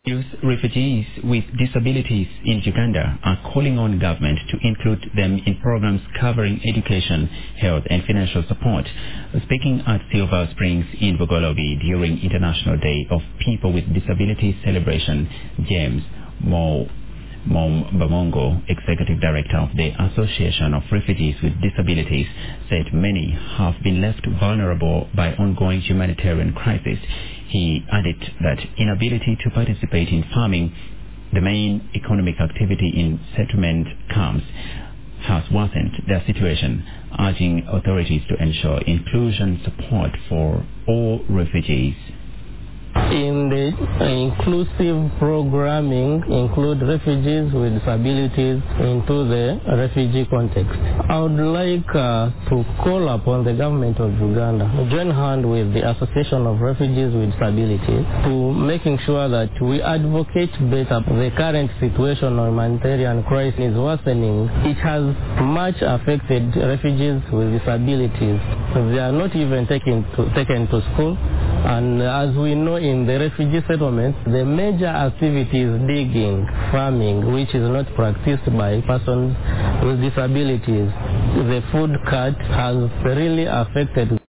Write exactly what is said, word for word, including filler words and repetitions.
Youth refugees with disabilities in Uganda are calling on government to include them in programs covering education, health and financial support. Speaking at Silver Springs in Bogolobi during International Day of People with Disabilities celebration, James Mo Mom Bamongo, Executive Director of the Association of Refugees with Disabilities, said many have been left vulnerable by ongoing humanitarian crisis. He added that inability to participate in farming, the main economic activity in settlement camps, has worsened their situation, urging authorities to ensure inclusion support for all refugees. In the inclusive programming, include refugees with disabilities into the refugee context. I would like uh, to call upon the government of Uganda to join hand with the Association of Refugees with Disabilities to making sure that we advocate better. The current situation of humanitarian crisis is worsening. It has much affected refugees with disabilities. They are not even taken to, taken to school, and as we know, in the refugee settlements, the major activity is digging, farming, which is not practiced by persons with disabilities. The food cut has really affected